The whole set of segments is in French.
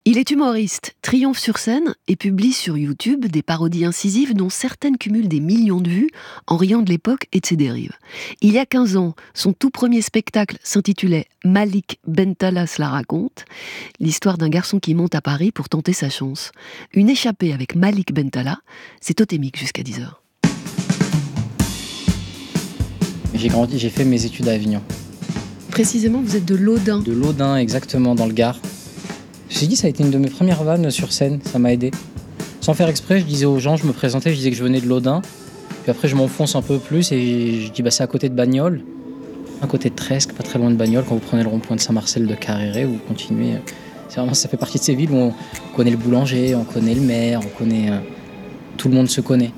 Il est humoriste, triomphe sur scène et publie sur YouTube des parodies incisives dont certaines cumulent des millions de vues en riant de l'époque et de ses dérives. Il y a 15 ans, son tout premier spectacle s'intitulait « Malik Bentala se la raconte », l'histoire d'un garçon qui monte à Paris pour tenter sa chance. Une échappée avec Malik Bentala, c'est totémique jusqu'à 10h. J'ai fait mes études à Avignon. Précisément, vous êtes de l'Audin. De l'Audin, exactement, dans le Gard. Je me suis dit, ça a été une de mes premières vannes sur scène, ça m'a aidé. Sans faire exprès, je disais aux gens, je me présentais, je disais que je venais de l'Audin. Puis après, je m'enfonce un peu plus et je dis, c'est à côté de Bagnols, à côté de Tresques, pas très loin de Bagnols. Quand vous prenez le rond-point de Saint-Marcel de Carréré, vous continuez. C'est vraiment, ça fait partie de ces villes où on connaît le boulanger, on connaît le maire, on connaît. Tout le monde se connaît.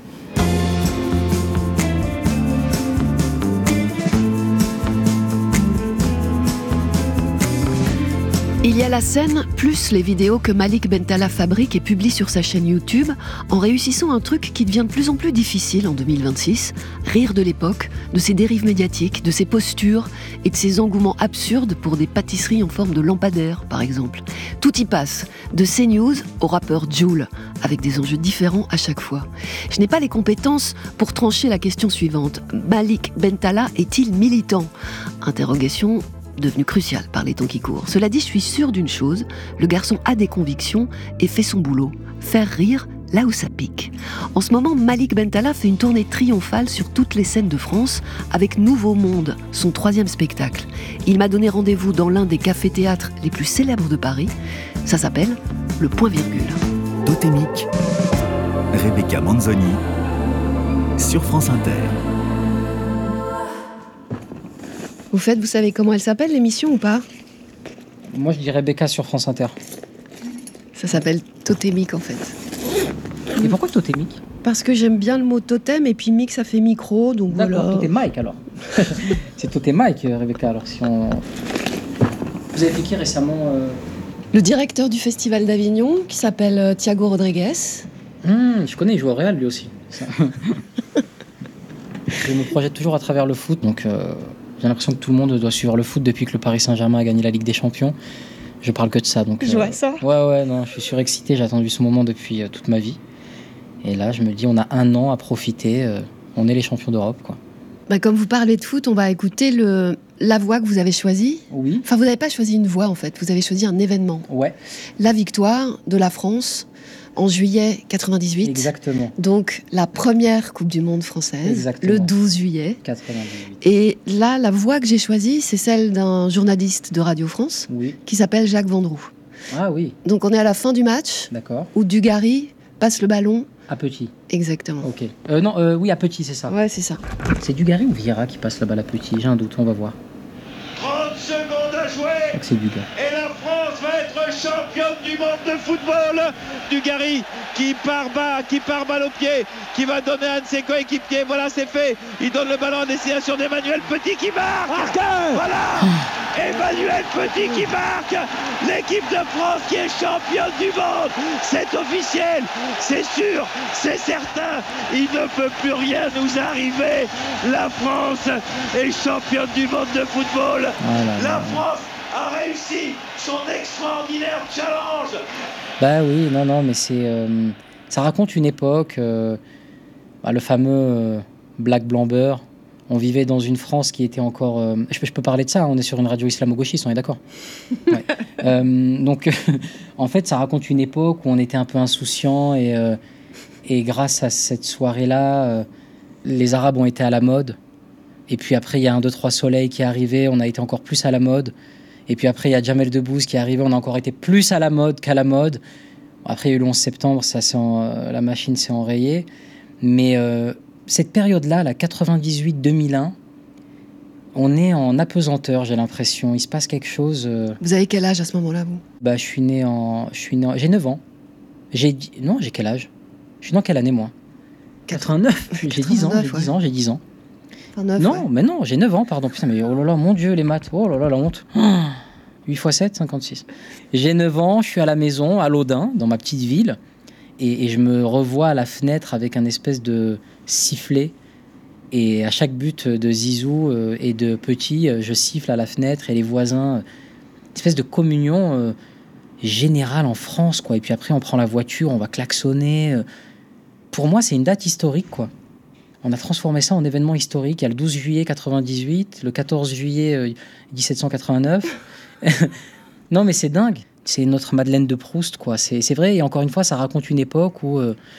Il y a la scène, plus les vidéos que Malik Bentala fabrique et publie sur sa chaîne YouTube, en réussissant un truc qui devient de plus en plus difficile en 2026, rire de l'époque, de ses dérives médiatiques, de ses postures et de ses engouements absurdes pour des pâtisseries en forme de lampadaire, par exemple. Tout y passe, de CNews au rappeur Jul, avec des enjeux différents à chaque fois. Je n'ai pas les compétences pour trancher la question suivante. Malik Bentala est-il militant ? Interrogation devenu crucial par les temps qui courent. Cela dit, je suis sûre d'une chose, le garçon a des convictions et fait son boulot. Faire rire là où ça pique. En ce moment, Malik Bentala fait une tournée triomphale sur toutes les scènes de France avec Nouveau Monde, son 3e spectacle. Il m'a donné rendez-vous dans l'un des cafés-théâtres les plus célèbres de Paris. Ça s'appelle le Point Virgule. Totémique, Rebecca Manzoni, sur France Inter. Vous savez comment elle s'appelle, l'émission, ou pas ? Moi, je dis Rebecca sur France Inter. Ça s'appelle Totémique, en fait. Et pourquoi totémique ? Parce que j'aime bien le mot totem, et puis mic, ça fait micro, donc d'accord, voilà. Totémike, alors. C'est Totémike, Rebecca, alors si on... Vous avez fait qui récemment Le directeur du Festival d'Avignon, qui s'appelle Thiago Rodriguez. Je connais, il joue au Real, lui aussi. Je me projette toujours à travers le foot, donc... J'ai l'impression que tout le monde doit suivre le foot depuis que le Paris Saint-Germain a gagné la Ligue des Champions. Je parle que de ça. Donc, je vois ça. Ouais, non, je suis surexcité. J'ai attendu ce moment depuis toute ma vie. Et là, je me dis, on a un an à profiter. On est les champions d'Europe, quoi. Comme vous parlez de foot, on va écouter la voix que vous avez choisie. Oui. Enfin, vous n'avez pas choisi une voix, en fait. Vous avez choisi un événement. Ouais. La victoire de la France en juillet 98. Exactement. Donc, la première Coupe du Monde française. Exactement. Le 12 juillet. 98. Et là, la voix que j'ai choisie, c'est celle d'un journaliste de Radio France, oui, qui s'appelle Jacques Vendroux. Ah oui. Donc, on est à la fin du match. D'accord. Où Dugarry passe le ballon. À Petit. Exactement. Ok. Oui, à Petit, c'est ça. Ouais, c'est ça. C'est Dugarry ou Vieira qui passe la balle à Petit ? J'ai un doute, on va voir. 30 secondes à jouer. Je crois que c'est Dugarry. Et la France va être championne du monde de football. Dugarry qui part bas, qui part balle au pied, qui va donner à un de ses coéquipiers. Voilà, c'est fait. Il donne le ballon à destination d'Emmanuel Petit qui marque. Voilà. Emmanuel Petit qui marque. L'équipe de France qui est championne du monde. C'est officiel, c'est sûr, c'est certain. Il ne peut plus rien nous arriver. La France est championne du monde de football. La France a réussi son extraordinaire challenge. Bah oui, non, mais c'est... ça raconte une époque, le fameux Black Blamber. On vivait dans une France qui était encore... je peux parler de ça, on est sur une radio islamo-gauchiste, on est d'accord. Ouais. Donc, en fait, ça raconte une époque où on était un peu insouciant et grâce à cette soirée-là, les Arabes ont été à la mode. Et puis après, il y a 1, 2, 3 Soleil qui est arrivé, on a été encore plus à la mode. Et puis après, il y a Jamel Debbouze qui est arrivé, on a encore été plus à la mode qu'à la mode. Après, il y a eu le 11 septembre, la machine s'est enrayée. Mais cette période-là, la 98-2001, on est en apesanteur, j'ai l'impression. Il se passe quelque chose... Vous avez quel âge à ce moment-là, vous ? Je suis né j'ai 9 ans. J'ai quel âge ? Je suis né en quelle année, moi ? 89. J'ai 10 ans, j'ai 10 ans. 9, non, ouais. Mais non, j'ai 9 ans, pardon. Putain, mais oh là là, mon Dieu, les maths. Oh là là, la honte. 8 x 7, 56. J'ai 9 ans, je suis à la maison, à l'Audin, dans ma petite ville. Et je me revois à la fenêtre avec un espèce de sifflet. Et à chaque but de Zizou et de Petit, je siffle à la fenêtre et les voisins. Une espèce de communion. générale en France, quoi. Et puis après, on prend la voiture, on va klaxonner. Pour moi, c'est une date historique, quoi. On a transformé ça en événement historique. Il y a le 12 juillet 98, le 14 juillet 1789. Non, mais c'est dingue. C'est notre Madeleine de Proust, quoi. C'est vrai, et encore une fois, ça raconte une époque où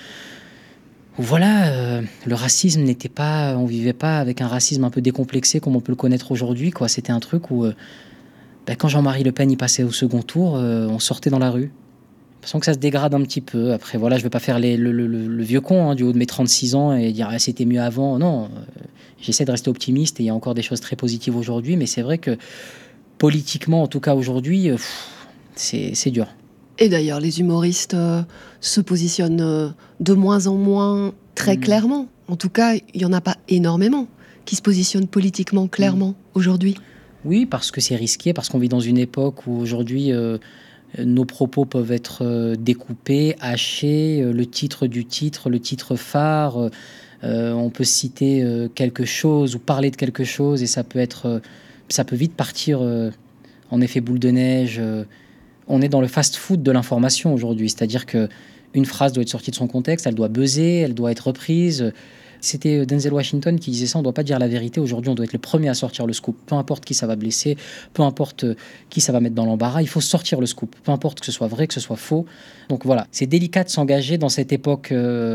voilà, le racisme n'était pas... On vivait pas avec un racisme un peu décomplexé comme on peut le connaître aujourd'hui, quoi. C'était un truc où, quand Jean-Marie Le Pen y passait au second tour, on sortait dans la rue. J'ai l'impression que ça se dégrade un petit peu. Après, voilà, je ne veux pas faire le vieux con du haut de mes 36 ans et dire c'était mieux avant. Non, j'essaie de rester optimiste et il y a encore des choses très positives aujourd'hui. Mais c'est vrai que politiquement, en tout cas aujourd'hui, c'est dur. Et d'ailleurs, les humoristes se positionnent de moins en moins très clairement. En tout cas, il n'y en a pas énormément qui se positionnent politiquement clairement aujourd'hui. Oui, parce que c'est risqué, parce qu'on vit dans une époque où aujourd'hui... nos propos peuvent être découpés, hachés, le titre du titre, le titre phare, on peut citer quelque chose ou parler de quelque chose et ça peut vite partir en effet boule de neige. On est dans le fast-food de l'information aujourd'hui, c'est-à-dire qu'une phrase doit être sortie de son contexte, elle doit buzzer, elle doit être reprise. C'était Denzel Washington qui disait ça, on ne doit pas dire la vérité. Aujourd'hui, on doit être le premier à sortir le scoop. Peu importe qui ça va blesser, peu importe qui ça va mettre dans l'embarras, il faut sortir le scoop. Peu importe que ce soit vrai, que ce soit faux. Donc voilà, c'est délicat de s'engager dans cette époque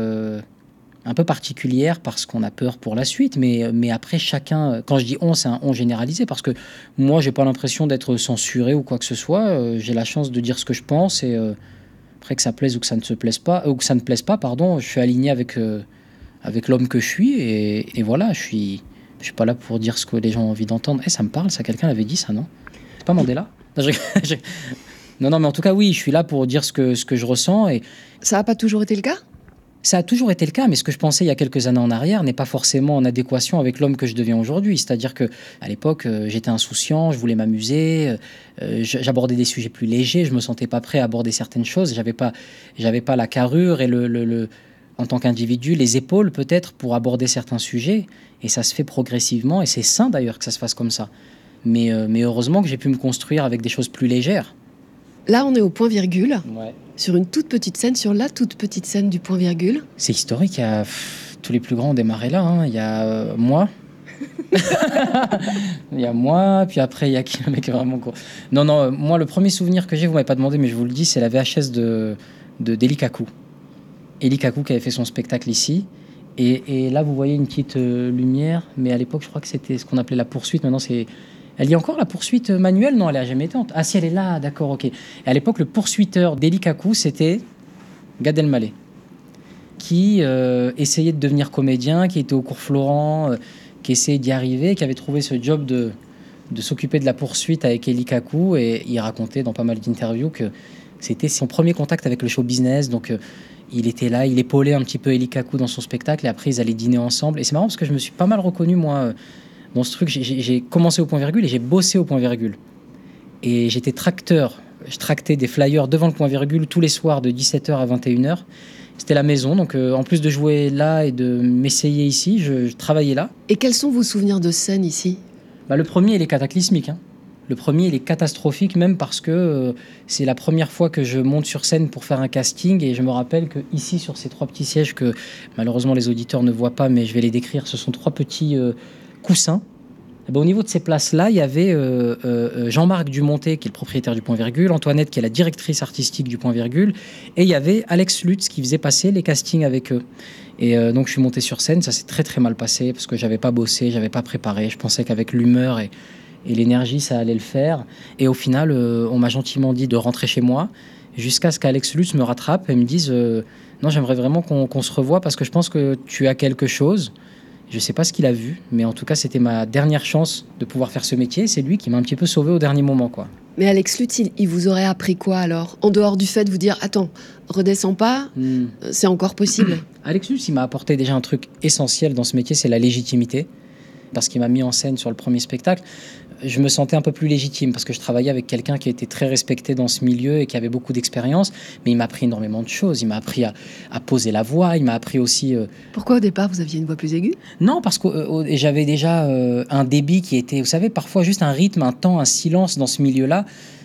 un peu particulière parce qu'on a peur pour la suite. Mais après, chacun, quand je dis on, c'est un on généralisé parce que moi, je n'ai pas l'impression d'être censuré ou quoi que ce soit. J'ai la chance de dire ce que je pense et après que ça plaise ou que ça ne se plaise pas, ou que ça ne plaise pas, pardon, je suis aligné avec l'homme que je suis et voilà, je suis pas là pour dire ce que les gens ont envie d'entendre. Ça me parle, ça, quelqu'un l'avait dit ça, non? C'est pas Mandela? Non, mais en tout cas, oui, je suis là pour dire ce que je ressens. Et ça n'a pas toujours été le cas? Ça a toujours été le cas, mais ce que je pensais il y a quelques années en arrière n'est pas forcément en adéquation avec l'homme que je deviens aujourd'hui. C'est-à-dire qu'à l'époque, j'étais insouciant, je voulais m'amuser, j'abordais des sujets plus légers, je me sentais pas prêt à aborder certaines choses, j'avais pas la carrure et en tant qu'individu, les épaules peut-être pour aborder certains sujets, et ça se fait progressivement, et c'est sain d'ailleurs que ça se fasse comme ça. Mais heureusement que j'ai pu me construire avec des choses plus légères. Là, on est au point-virgule, ouais. Sur une toute petite scène, sur la toute petite scène du point-virgule. C'est historique, tous les plus grands ont démarré là, hein. Il y a moi, il y a moi, puis après il y a qui, le mec est vraiment gros. Non, moi le premier souvenir que j'ai, vous m'avez pas demandé, mais je vous le dis, c'est la VHS d'Eli Kaku. Eli Kaku qui avait fait son spectacle ici. Et là, vous voyez une petite lumière, mais à l'époque, je crois que c'était ce qu'on appelait la poursuite. Maintenant, c'est... Elle y a encore la poursuite manuelle? Non, elle n'a jamais été. Ah si, elle est là, d'accord, ok. Et à l'époque, le poursuiteur d'Eli Kaku, c'était Gad Elmaleh, qui essayait de devenir comédien, qui était au cours Florent, qui essayait d'y arriver, qui avait trouvé ce job de s'occuper de la poursuite avec Eli Kaku. Et il racontait dans pas mal d'interviews que c'était son premier contact avec le show business. Donc, il était là, il épaulait un petit peu Eli Kaku dans son spectacle. Et après, ils allaient dîner ensemble. Et c'est marrant parce que je me suis pas mal reconnu, moi, dans ce truc. J'ai commencé au point-virgule et j'ai bossé au point-virgule. Et j'étais tracteur. Je tractais des flyers devant le point-virgule tous les soirs de 17h à 21h. C'était la maison. Donc, en plus de jouer là et de m'essayer ici, je travaillais là. Et quels sont vos souvenirs de scène ici? Le premier, il est cataclysmique, hein. Le premier, il est catastrophique, même parce que c'est la première fois que je monte sur scène pour faire un casting. Et je me rappelle que ici, sur ces 3 petits sièges que malheureusement les auditeurs ne voient pas, mais je vais les décrire, ce sont 3 petits coussins. Et au niveau de ces places-là, il y avait Jean-Marc Dumontet, qui est le propriétaire du point-virgule, Antoinette, qui est la directrice artistique du point-virgule, et il y avait Alex Lutz, qui faisait passer les castings avec eux. Et donc je suis monté sur scène, ça s'est très très mal passé, parce que j'avais pas bossé, j'avais pas préparé. Je pensais qu'avec l'humeur et l'énergie, ça allait le faire. Et au final, on m'a gentiment dit de rentrer chez moi, jusqu'à ce qu'Alex Lutz me rattrape et me dise non, j'aimerais vraiment qu'on se revoie parce que je pense que tu as quelque chose. Je ne sais pas ce qu'il a vu, mais en tout cas, c'était ma dernière chance de pouvoir faire ce métier. C'est lui qui m'a un petit peu sauvé au dernier moment, quoi. Mais Alex Lutz, il vous aurait appris quoi alors? En dehors du fait de vous dire, attends, redescends pas, c'est encore possible. Alex Lutz, il m'a apporté déjà un truc essentiel dans ce métier, c'est la légitimité. Parce qu'il m'a mis en scène sur le premier spectacle, je me sentais un peu plus légitime parce que je travaillais avec quelqu'un qui était très respecté dans ce milieu et qui avait beaucoup d'expérience, mais il m'a appris énormément de choses. Il m'a appris à poser la voix, il m'a appris aussi... Pourquoi au départ vous aviez une voix plus aiguë? Non, parce que j'avais déjà un débit qui était, vous savez, parfois juste un rythme, un temps, un silence dans ce milieu-là.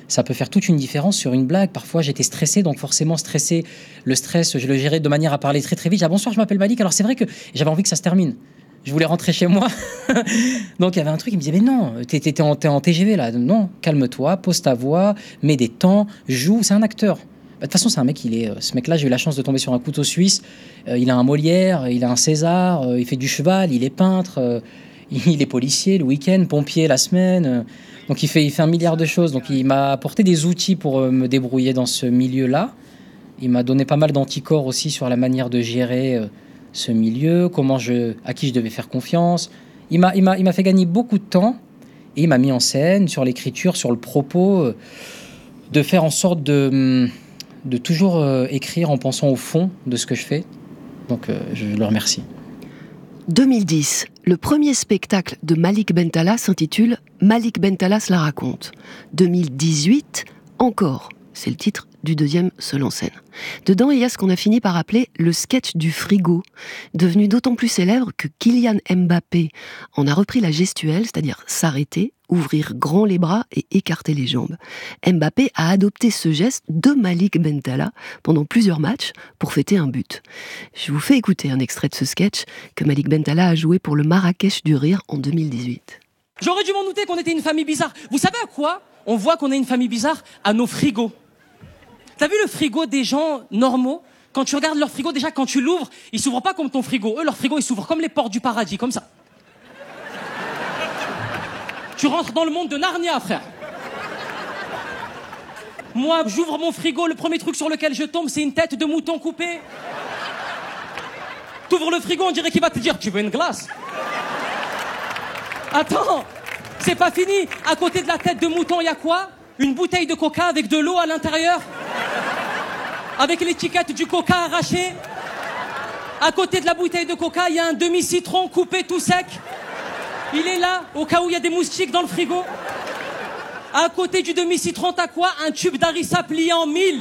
ça peut faire toute une différence sur une blague. Parfois, j'étais stressé, donc forcément stressé. Le stress, je le gérais de manière à parler très très vite. Ah, bonsoir, je m'appelle Malik. Alors c'est vrai que j'avais envie que ça se termine. Je voulais rentrer chez moi. Donc il y avait un truc, il me disait, mais non, t'es en TGV là. Non, calme-toi, pose ta voix, mets des temps, joue, c'est un acteur. De toute façon, c'est un mec, ce mec-là, j'ai eu la chance de tomber sur un couteau suisse. Il a un Molière, il a un César, il fait du cheval, il est peintre, il est policier le week-end, pompier la semaine. Donc il fait 1 milliard de choses. Donc il m'a apporté des outils pour me débrouiller dans ce milieu-là. Il m'a donné pas mal d'anticorps aussi sur la manière de gérer ce milieu, à qui je devais faire confiance. Il m'a fait gagner beaucoup de temps et il m'a mis en scène sur l'écriture, sur le propos, de faire en sorte de toujours écrire en pensant au fond de ce que je fais. Donc je le remercie. 2010, le premier spectacle de Malik Bentala s'intitule « Malik Bentala se la raconte ». 2018, encore, c'est le titre du deuxième seul en scène. Dedans, il y a ce qu'on a fini par appeler le sketch du frigo, devenu d'autant plus célèbre que Kylian Mbappé en a repris la gestuelle, c'est-à-dire s'arrêter, ouvrir grand les bras et écarter les jambes. Mbappé a adopté ce geste de Malik Bentala pendant plusieurs matchs pour fêter un but. Je vous fais écouter un extrait de ce sketch que Malik Bentala a joué pour le Marrakech du Rire en 2018. J'aurais dû m'en douter qu'on était une famille bizarre. Vous savez à quoi on voit qu'on est une famille bizarre? À nos frigos. T'as vu le frigo des gens normaux? Quand tu regardes leur frigo, déjà quand tu l'ouvres, il s'ouvre pas comme ton frigo. Eux, leur frigo, il s'ouvre comme les portes du paradis, comme ça. Tu rentres dans le monde de Narnia, frère. Moi, j'ouvre mon frigo, le premier truc sur lequel je tombe, c'est une tête de mouton coupée. T'ouvres le frigo, on dirait qu'il va te dire « Tu veux une glace ?» Attends, c'est pas fini. À côté de la tête de mouton, il y a quoi? Une bouteille de coca avec de l'eau à l'intérieur, avec l'étiquette du coca arrachée. À côté de la bouteille de coca, il y a un demi-citron coupé tout sec. Il est là, au cas où il y a des moustiques dans le frigo. À côté du demi-citron, t'as quoi? Un tube d'harissa plié en 1000.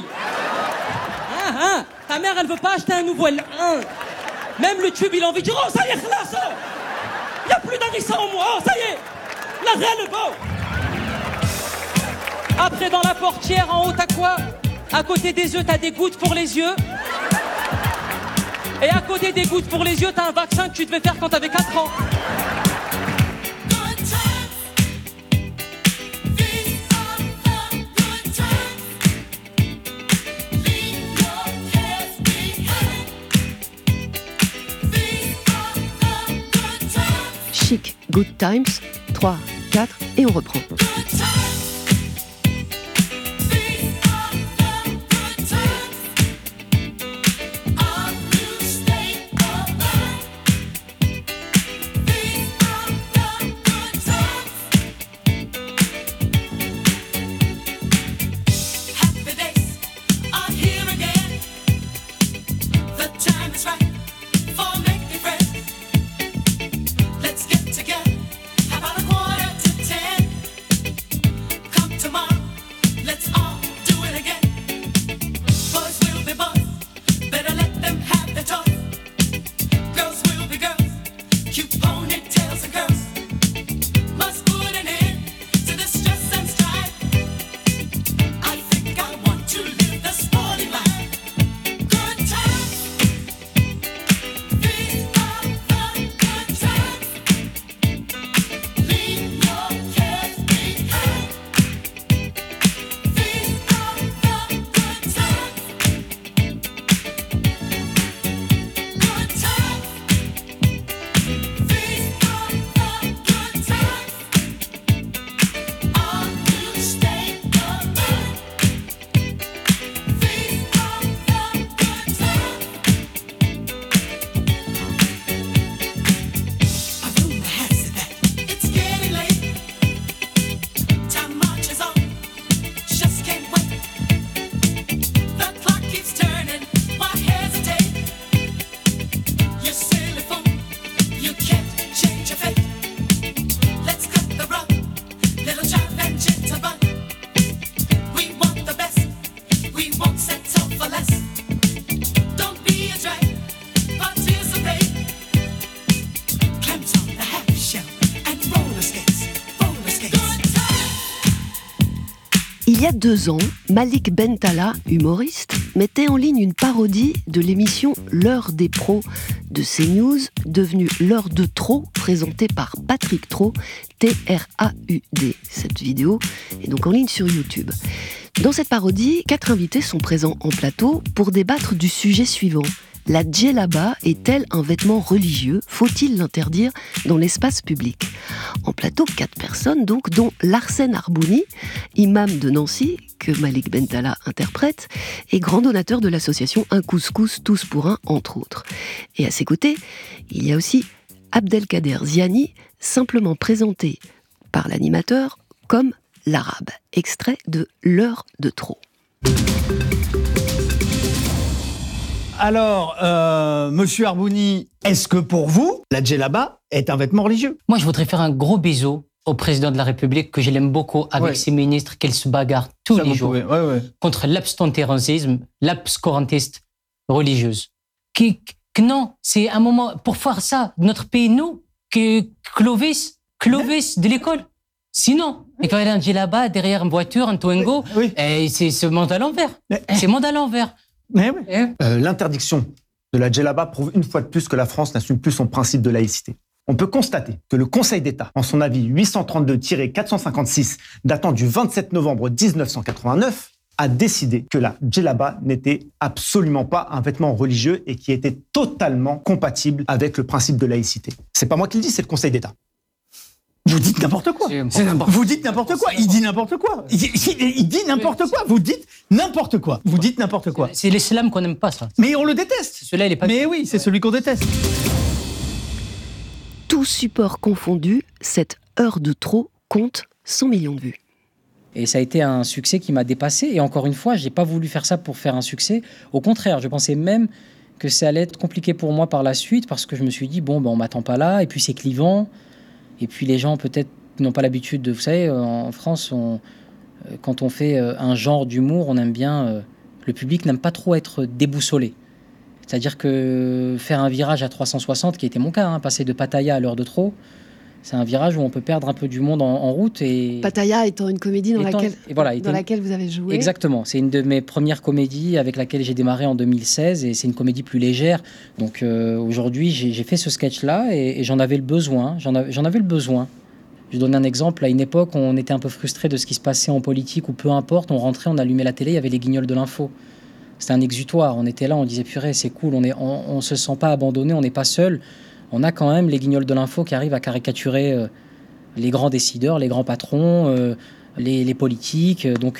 Ta mère, elle veut pas acheter un nouveau. Même le tube, il a envie de dire « Oh, ça y est, classe! Il n'y a plus d'harissa en moi. Oh, ça y est! La reine, beau! » Après, dans la portière, en haut, t'as quoi? À côté des œufs, t'as des gouttes pour les yeux. Et à côté des gouttes pour les yeux, t'as un vaccin que tu devais faire quand t'avais 4 ans. Chic, Good Times, 3, 4, et on reprend. y a 2 ans, Malik Bentala, humoriste, mettait en ligne une parodie de l'émission L'heure des pros de CNews, devenue L'heure de trop, présentée par Patrick Traud, T-R-A-U-D. Cette vidéo est donc en ligne sur YouTube. Dans cette parodie, 4 invités sont présents en plateau pour débattre du sujet suivant. La djellaba est-elle un vêtement religieux ? Faut-il l'interdire dans l'espace public ? En plateau, 4 personnes donc, dont Larsen Arbouni, imam de Nancy, que Malik Bentala interprète, et grand donateur de l'association Un Couscous Tous pour un, entre autres. Et à ses côtés, il y a aussi Abdelkader Ziani, simplement présenté par l'animateur comme l'arabe. Extrait de L'heure de trop. Alors, monsieur Arbouni, est-ce que pour vous, la djellaba est un vêtement religieux ? Moi, je voudrais faire un gros bisou au président de la République, que je l'aime beaucoup, avec ses ministres, qu'elle se bagarre tous les jours contre l'abstentérisme, l'abscorantiste religieuse. Que non, c'est un moment pour faire ça. Notre pays, nous, que Clovis de l'école. Sinon, il va aller un djellaba derrière une voiture, un Twingo, et c'est ce monde à l'envers. C'est monde à l'envers. Mais oui. L'interdiction de la djellaba prouve une fois de plus que la France n'assume plus son principe de laïcité. On peut constater que le Conseil d'État, en son avis 832-456, datant du 27 novembre 1989, a décidé que la djellaba n'était absolument pas un vêtement religieux et qui était totalement compatible avec le principe de laïcité. C'est pas moi qui le dis, c'est le Conseil d'État. Vous dites n'importe quoi. Vous dites n'importe quoi. Il dit n'importe quoi. Il dit n'importe quoi. Vous dites n'importe quoi. Vous dites n'importe quoi. C'est l'islam qu'on n'aime pas, ça. Mais on le déteste. Celui-là, il est pas... Mais oui, c'est celui qu'on déteste. Tout support confondu, cette heure de trop compte 100 millions de vues. Et ça a été un succès qui m'a dépassé. Et encore une fois, j'ai pas voulu faire ça pour faire un succès. Au contraire, je pensais même que ça allait être compliqué pour moi par la suite, parce que je me suis dit, bon, ben, on m'attend pas là, et puis c'est clivant. Et puis les gens peut-être n'ont pas l'habitude de... Vous savez, en France, quand on fait un genre d'humour, on aime bien... le public n'aime pas trop être déboussolé. C'est-à-dire que faire un virage à 360, qui était mon cas, passer de Pattaya à L'heure de trop, c'est un virage où on peut perdre un peu du monde en route. Et Pattaya étant une comédie dans laquelle vous avez joué. Exactement. C'est une de mes premières comédies avec laquelle j'ai démarré en 2016, et c'est une comédie plus légère. Donc aujourd'hui, j'ai fait ce sketch-là et j'en avais le besoin. J'en avais le besoin. Je donne un exemple. À une époque, on était un peu frustré de ce qui se passait en politique, ou peu importe. On rentrait, on allumait la télé, il y avait les guignols de l'info. C'était un exutoire. On était là, on disait purée, c'est cool. On se sent pas abandonné, on n'est pas seul. On a quand même les guignols de l'info qui arrivent à caricaturer les grands décideurs, les grands patrons, les politiques. Donc,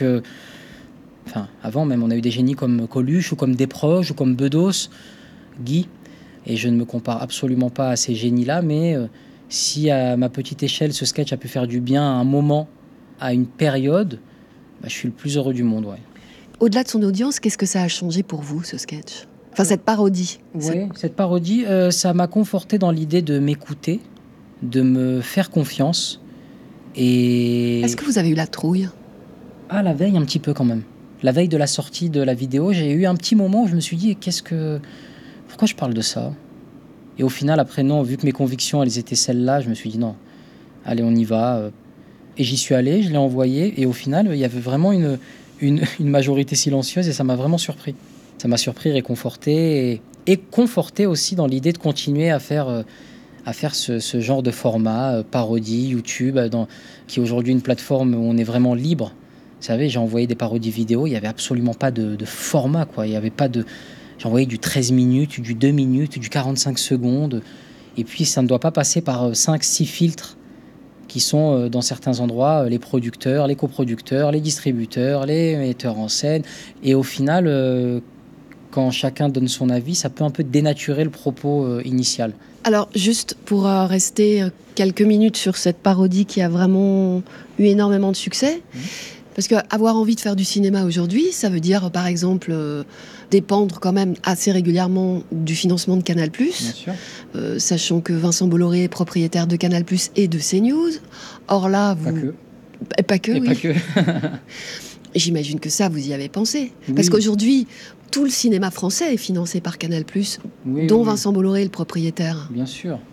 avant même, on a eu des génies comme Coluche, ou comme Desproges, ou comme Bedos, Guy. Et je ne me compare absolument pas à ces génies-là, mais si à ma petite échelle, ce sketch a pu faire du bien à un moment, à une période, je suis le plus heureux du monde, ouais. Au-delà de son audience, qu'est-ce que ça a changé pour vous, ce sketch ? Enfin, cette parodie. Oui, cette parodie, ça m'a conforté dans l'idée de m'écouter, de me faire confiance. Et... Est-ce que vous avez eu la trouille ? Ah, la veille, un petit peu quand même. La veille de la sortie de la vidéo, j'ai eu un petit moment où je me suis dit, pourquoi je parle de ça ? Et au final, après, non, vu que mes convictions, elles étaient celles-là, je me suis dit, non, allez, on y va. Et j'y suis allé, je l'ai envoyé, et au final, il y avait vraiment une majorité silencieuse, et ça m'a vraiment surpris. Ça m'a surpris, réconforté, et conforté aussi dans l'idée de continuer à faire ce genre de format, parodie, YouTube, qui est aujourd'hui une plateforme où on est vraiment libre. Vous savez, j'ai envoyé des parodies vidéo, il n'y avait absolument pas de format, quoi. Il y avait pas de... J'ai envoyé du 13 minutes, du 2 minutes, du 45 secondes. Et puis, ça ne doit pas passer par 5-6 filtres qui sont, dans certains endroits, les producteurs, les coproducteurs, les distributeurs, les metteurs en scène. Et au final... quand chacun donne son avis, ça peut un peu dénaturer le propos initial. Alors, juste pour rester quelques minutes sur cette parodie qui a vraiment eu énormément de succès, parce qu'avoir envie de faire du cinéma aujourd'hui, ça veut dire, par exemple, dépendre quand même assez régulièrement du financement de Canal+, sachant que Vincent Bolloré est propriétaire de Canal+ et de CNews. Or là, vous... Pas que, oui. Pas que. J'imagine que ça, vous y avez pensé. Oui. Parce qu'aujourd'hui, tout le cinéma français est financé par Canal+, dont Vincent Bolloré est le propriétaire. Bien sûr.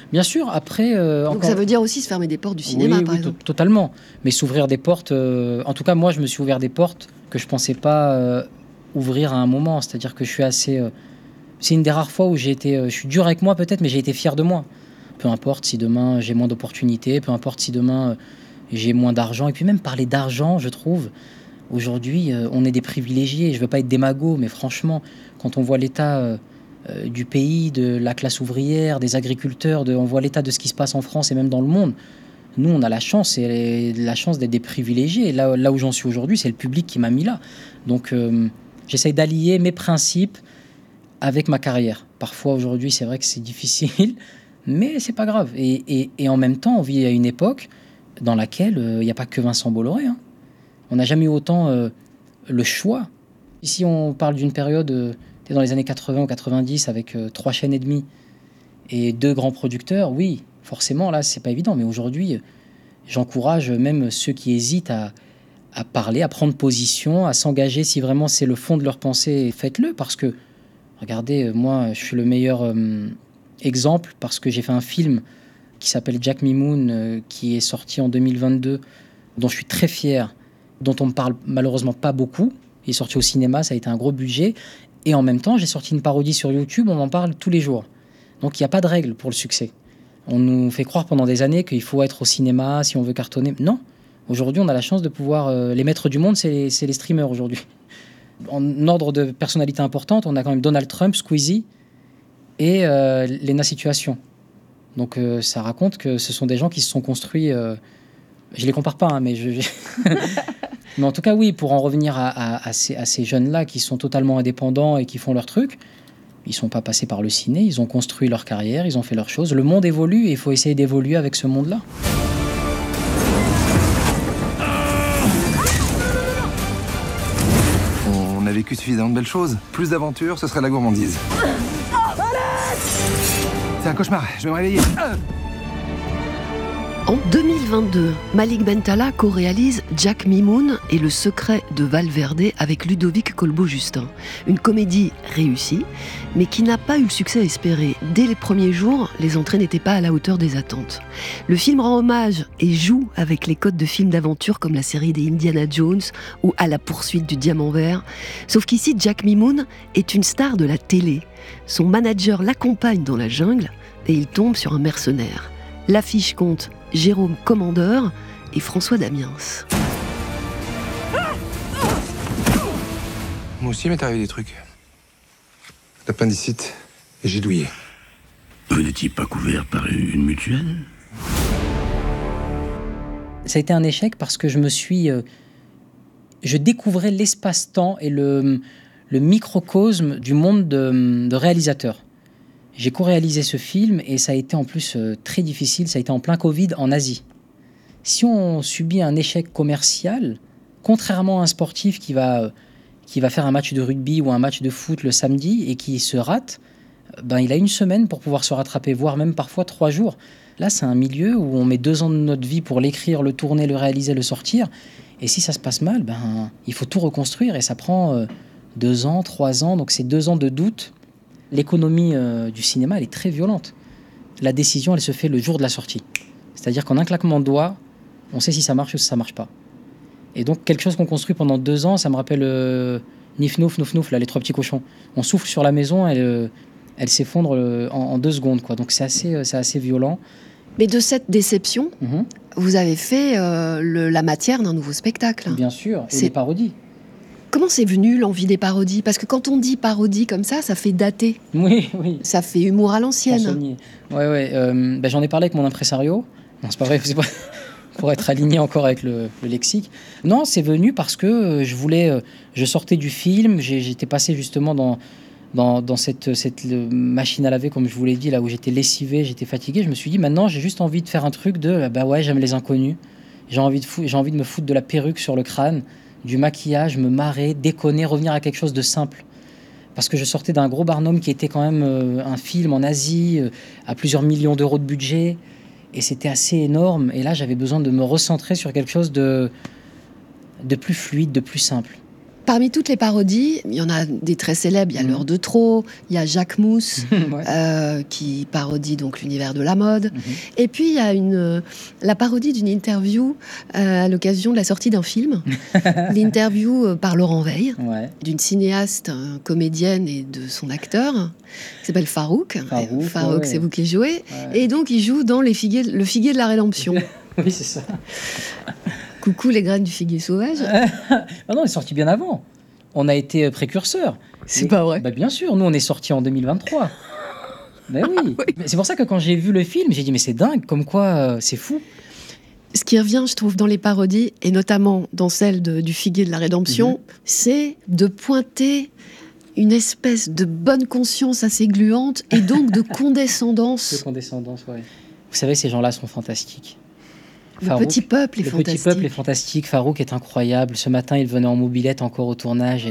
Bien sûr, après... Donc ça veut dire aussi se fermer des portes du cinéma, par exemple. Totalement. Mais s'ouvrir des portes... en tout cas, moi, je me suis ouvert des portes que je ne pensais pas ouvrir à un moment. C'est-à-dire que je suis assez... c'est une des rares fois où j'ai été... je suis dur avec moi peut-être, mais j'ai été fier de moi. Peu importe si demain j'ai moins d'opportunités, peu importe si demain j'ai moins d'argent. Et puis même parler d'argent, je trouve... Aujourd'hui, on est des privilégiés. Je ne veux pas être démago, mais franchement, quand on voit l'état du pays, de la classe ouvrière, des agriculteurs, on voit l'état de ce qui se passe en France et même dans le monde, nous, on a la chance d'être des privilégiés. Là où j'en suis aujourd'hui, c'est le public qui m'a mis là. Donc, j'essaye d'allier mes principes avec ma carrière. Parfois, aujourd'hui, c'est vrai que c'est difficile, mais c'est pas grave. Et en même temps, on vit à une époque dans laquelle il n'y a pas que Vincent Bolloré, hein. On n'a jamais eu autant le choix. Ici, on parle d'une période dans les années 80 ou 90 avec 3 chaînes et demie et 2 grands producteurs. Oui, forcément, là, c'est pas évident. Mais aujourd'hui, j'encourage même ceux qui hésitent à parler, à prendre position, à s'engager. Si vraiment c'est le fond de leur pensée, faites-le. Parce que, regardez, moi, je suis le meilleur exemple parce que j'ai fait un film qui s'appelle Jack Mimoun, qui est sorti en 2022, dont je suis très fier, dont on ne parle malheureusement pas beaucoup. Il est sorti au cinéma, ça a été un gros budget. Et en même temps, j'ai sorti une parodie sur YouTube, on en parle tous les jours. Donc il n'y a pas de règle pour le succès. On nous fait croire pendant des années qu'il faut être au cinéma si on veut cartonner. Non, aujourd'hui on a la chance de pouvoir... les maîtres du monde, c'est les streamers aujourd'hui. En ordre de personnalité importante, on a quand même Donald Trump, Squeezie et Lena Situation. Donc ça raconte que ce sont des gens qui se sont construits... je les compare pas, hein, mais mais en tout cas, oui, pour en revenir à ces jeunes-là qui sont totalement indépendants et qui font leur truc, ils sont pas passés par le ciné, ils ont construit leur carrière, ils ont fait leurs choses. Le monde évolue et il faut essayer d'évoluer avec ce monde-là. On a vécu suffisamment de belles choses. Plus d'aventures, ce serait la gourmandise. C'est un cauchemar, je vais me réveiller. En 2022, Malik Bentala co-réalise Jack Mimoun et Le secret de Valverde avec Ludovic Colbeau-Justin. Une comédie réussie, mais qui n'a pas eu le succès espéré. Dès les premiers jours, les entrées n'étaient pas à la hauteur des attentes. Le film rend hommage et joue avec les codes de films d'aventure comme la série des Indiana Jones ou À la poursuite du diamant vert. Sauf qu'ici, Jack Mimoun est une star de la télé. Son manager l'accompagne dans la jungle et il tombe sur un mercenaire. L'affiche compte Jérôme Commandeur et François Damiens. Moi aussi, il m'est arrivé des trucs. L'appendicite et j'ai douillé. Vous n'étiez pas couvert par une mutuelle ? Ça a été un échec parce que je découvrais l'espace-temps et le microcosme du monde de réalisateurs. J'ai co-réalisé ce film et ça a été en plus très difficile. Ça a été en plein Covid en Asie. Si on subit un échec commercial, contrairement à un sportif qui va faire un match de rugby ou un match de foot le samedi et qui se rate, il a 1 semaine pour pouvoir se rattraper, voire même parfois 3 jours. Là, c'est un milieu où on met 2 ans de notre vie pour l'écrire, le tourner, le réaliser, le sortir. Et si ça se passe mal, il faut tout reconstruire et ça prend 2 ans, 3 ans. Donc c'est 2 ans de doute. L'économie du cinéma, elle est très violente. La décision, elle se fait le jour de la sortie. C'est-à-dire qu'en un claquement de doigts, on sait si ça marche ou si ça marche pas. Et donc, quelque chose qu'on construit pendant 2 ans, ça me rappelle Nif Nouf, Nouf Nouf, là, les 3 petits cochons. On souffle sur la maison, elle s'effondre en 2 secondes, quoi. Donc, c'est assez violent. Mais de cette déception, vous avez fait la matière d'un nouveau spectacle. Bien sûr, et des parodies. Comment c'est venu l'envie des parodies ? Parce que quand on dit parodie comme ça fait dater. Oui. Ça fait humour à l'ancienne. Ouais. J'en ai parlé avec mon impresario. Non, c'est pas vrai, c'est pas... pour être aligné encore avec le lexique. Non, c'est venu parce que je sortais du film, j'étais passé justement dans cette machine à laver, comme je vous l'ai dit, là où j'étais lessivé, j'étais fatigué. Je me suis dit, maintenant, j'ai juste envie de faire un truc j'aime les inconnus. J'ai envie de me foutre de la perruque sur le crâne, du maquillage, me marrer, déconner, revenir à quelque chose de simple. Parce que je sortais d'un gros Barnum qui était quand même un film en Asie, à plusieurs millions d'euros de budget, et c'était assez énorme. Et là, j'avais besoin de me recentrer sur quelque chose de plus fluide, de plus simple. Parmi toutes les parodies, il y en a des très célèbres. Il y a L'heure de trop, il y a Jacques Mousse qui parodie donc l'univers de la mode. Et puis il y a la parodie d'une interview à l'occasion de la sortie d'un film. L'interview par Laurent Veil, d'une cinéaste, comédienne et de son acteur, qui s'appelle Farouk. Farouk, c'est vous qui jouez. Et donc il joue dans Le Figuier de la Rédemption. Oui, c'est ça. Coucou les graines du figuier sauvage. Ah non, il est sorti bien avant. On a été précurseurs. C'est pas vrai. Bah bien sûr, nous on est sortis en 2023. Mais oui. C'est pour ça que quand j'ai vu le film, j'ai dit mais c'est dingue, comme quoi c'est fou. Ce qui revient, je trouve, dans les parodies, et notamment dans celle du Figuier de la Rédemption, c'est de pointer une espèce de bonne conscience assez gluante et donc de condescendance. De condescendance, ouais. Vous savez, ces gens-là sont fantastiques. Le petit peuple est fantastique. Le petit peuple est fantastique. Farouk est incroyable. Ce matin, il venait en mobilette encore au tournage.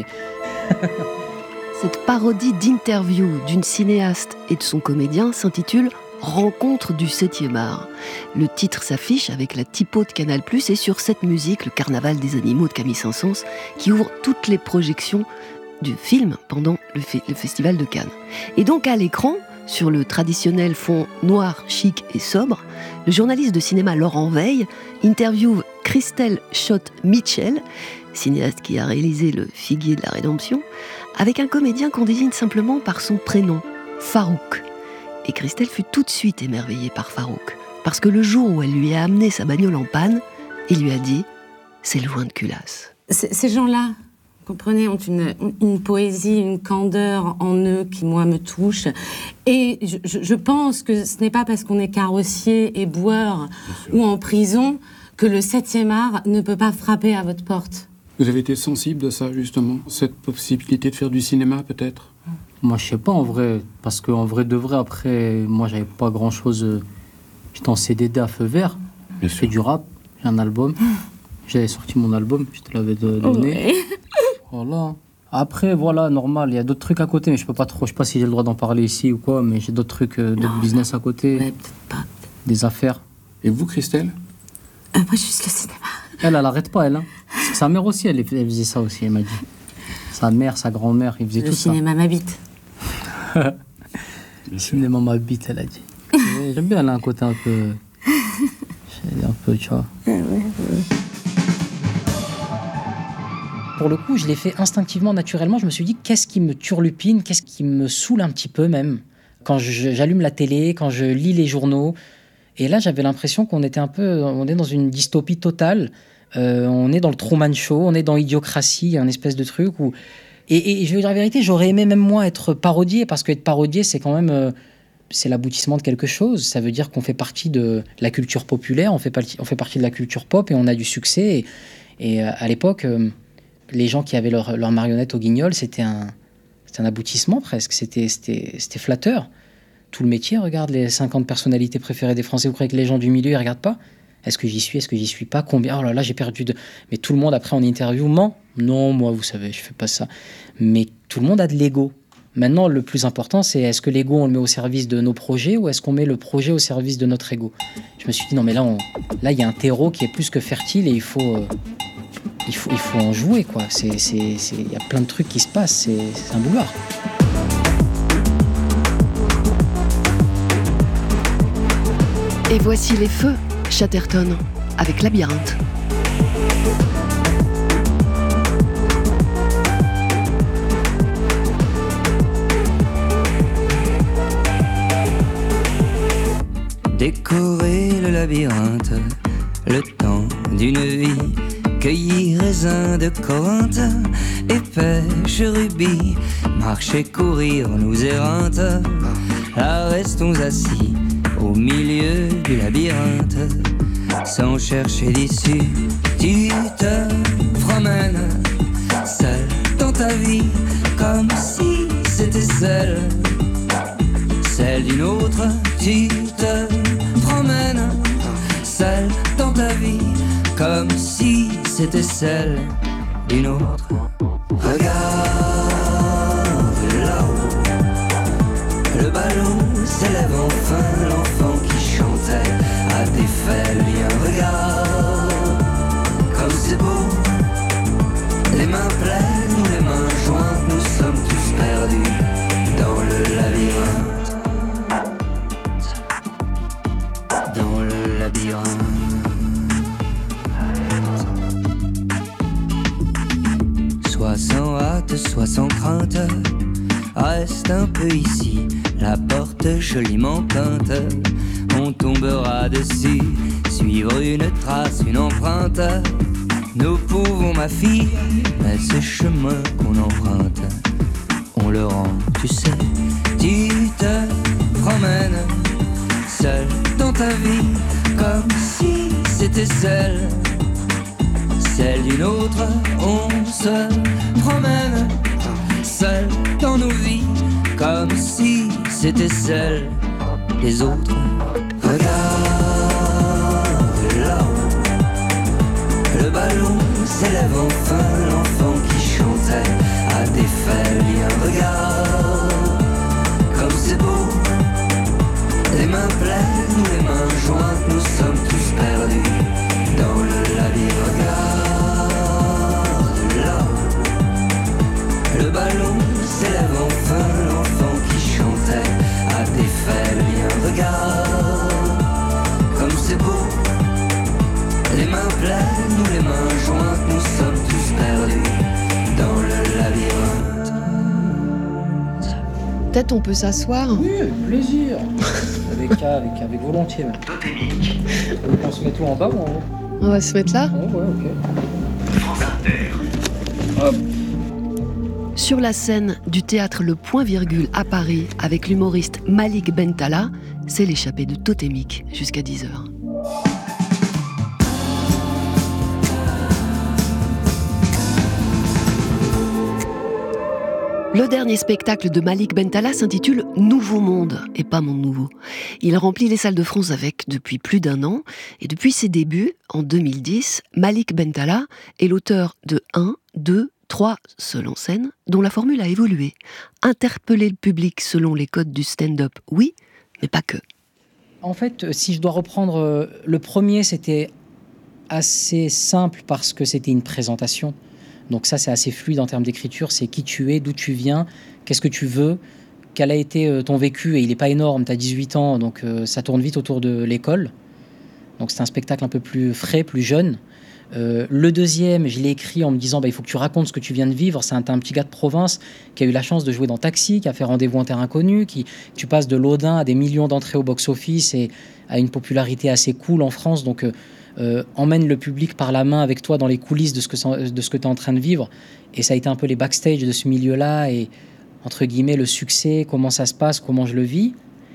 Cette parodie d'interview d'une cinéaste et de son comédien s'intitule Rencontre du 7e art. Le titre s'affiche avec la typo de Canal+, et sur cette musique, le Carnaval des animaux de Camille Saint-Saëns, qui ouvre toutes les projections du film pendant le Festival de Cannes. Et donc à l'écran, sur le traditionnel fond noir, chic et sobre, le journaliste de cinéma Laurent Veil interviewe Christelle Schott-Mitchell, cinéaste qui a réalisé Le Figuier de la Rédemption, avec un comédien qu'on désigne simplement par son prénom, Farouk. Et Christelle fut tout de suite émerveillée par Farouk, parce que le jour où elle lui a amené sa bagnole en panne, il lui a dit « c'est le joint de culasse ». Ces gens-là, comprenez, ont une poésie, une candeur en eux qui, moi, me touche. Et je pense que ce n'est pas parce qu'on est carrossier et boueur ou en prison que le 7e art ne peut pas frapper à votre porte. Vous avez été sensible de ça, justement? Cette possibilité de faire du cinéma, peut-être? Moi, je sais pas, en vrai. Parce qu'en vrai de vrai, après, moi, j'avais pas grand-chose. J'étais en CDD à feu vert. J'ai fait du rap, j'ai un album. J'avais sorti mon album, je te l'avais donné. Voilà. Après, voilà, normal, il y a d'autres trucs à côté, mais je sais pas si j'ai le droit d'en parler ici ou quoi, mais j'ai d'autres trucs, d'autres business à côté. Ouais, peut-être pas. Des affaires. Et vous, Christelle? Moi, juste le cinéma. Elle arrête pas, elle. Hein. Sa mère aussi, elle faisait ça aussi, elle m'a dit. Sa mère, sa grand-mère, ils faisaient tout ça. Le cinéma m'habite. Le cinéma m'habite, elle a dit. J'aime bien, elle a un côté un peu... tu vois. Pour le coup, je l'ai fait instinctivement, naturellement. Je me suis dit, qu'est-ce qui me turlupine, qu'est-ce qui me saoule un petit peu même, quand j'allume la télé, quand je lis les journaux. Et là, j'avais l'impression qu'on était on est dans une dystopie totale. On est dans le Truman Show, on est dans Idiocratie, un espèce de truc où... Et je vais dire la vérité, j'aurais aimé même moi être parodié, parce qu'être parodié, c'est quand même... c'est l'aboutissement de quelque chose. Ça veut dire qu'on fait partie de la culture populaire, on fait partie de la culture pop, et on a du succès. Et à l'époque... les gens qui avaient leur marionnette au Guignol, c'était un aboutissement presque, c'était flatteur. Tout le métier, regarde les 50 personnalités préférées des Français, vous croyez que les gens du milieu, ils regardent pas? Est-ce que j'y suis pas? Combien? Oh là là, j'ai perdu de... Mais tout le monde, après en interview, ment. Non, moi, vous savez, je fais pas ça. Mais tout le monde a de l'ego. Maintenant, le plus important, c'est est-ce que l'ego, on le met au service de nos projets, ou est-ce qu'on met le projet au service de notre ego? Je me suis dit, non, mais là, il y a un terreau qui est plus que fertile, et il faut en jouer, quoi. Il y a plein de trucs qui se passent, c'est un boulevard. Et voici les feux, Chatterton, avec Labyrinthe. Décorer le labyrinthe, le temps d'une vie, cueillir raisins de Corinthe et pêche rubis, marcher, courir, nous éreintes, là restons assis au milieu du labyrinthe, sans chercher d'issue. Tu te promènes seul dans ta vie, comme si c'était celle d'une autre. Tu te promènes seul dans ta vie, comme si c'était celle d'une autre. Regarde là-haut, le ballon s'élève enfin, l'enfant qui chantait a défait le lien. Regarde comme c'est beau, les mains pleines perdus dans le labyrinthe. Dans le labyrinthe. Soit sans hâte, soit sans crainte, reste un peu ici, la porte joliment peinte. On tombera dessus, suivre une trace, une empreinte. Nous pouvons, ma fille, mais ce chemin qu'on emprunte, on le rend, tu sais. Tu te promènes seul dans ta vie, comme si c'était celle d'une autre. On se promène seul dans nos vies, comme si c'était celle des autres. Regarde là-haut, le ballon s'élève enfin, l'enfant qui chantait a défait le lien. Regarde comme c'est beau, les mains pleines ou les mains jointes, nous sommes tous perdus dans le labyrinthe. Regarde là-haut, le ballon s'élève enfin, l'enfant qui chantait a défait le lien. Regarde comme c'est beau, les mains pleines ou les mains jointes, nous sommes tous perdus dans le labyrinthe. Peut-être on peut s'asseoir. Oui, avec plaisir. avec volontiers. Totémique. On se met tout en bas ou en haut? On va se mettre là. Ouais, ok. France Inter. Hop. Sur la scène du théâtre Le Point-Virgule à Paris, avec l'humoriste Malik Bentala, c'est l'échappée de Totémique jusqu'à 10h. Le dernier spectacle de Malik Bentala s'intitule « Nouveau Monde » et pas Monde Nouveau. Il remplit les salles de France avec depuis plus d'1 an et depuis ses débuts, en 2010, Malik Bentala est l'auteur de 1, 2, 3 seuls en scène dont la formule a évolué. Interpeller le public selon les codes du stand-up, oui, mais pas que. En fait, si je dois reprendre, le premier, c'était assez simple parce que c'était une présentation. Donc ça, c'est assez fluide en termes d'écriture. C'est qui tu es, d'où tu viens, qu'est-ce que tu veux, quel a été ton vécu. Et il n'est pas énorme, tu as 18 ans, donc ça tourne vite autour de l'école. Donc c'est un spectacle un peu plus frais, plus jeune. Le deuxième, je l'ai écrit en me disant il faut que tu racontes ce que tu viens de vivre. C'est un petit gars de province qui a eu la chance de jouer dans Taxi, qui a fait Rendez-vous en terre inconnue, tu passes de l'Odin à des millions d'entrées au box-office et à une popularité assez cool en France. Donc emmène le public par la main avec toi dans les coulisses de ce que tu es en train de vivre. Et ça a été un peu les backstage de ce milieu-là et, entre guillemets, le succès, comment ça se passe, comment je le vis.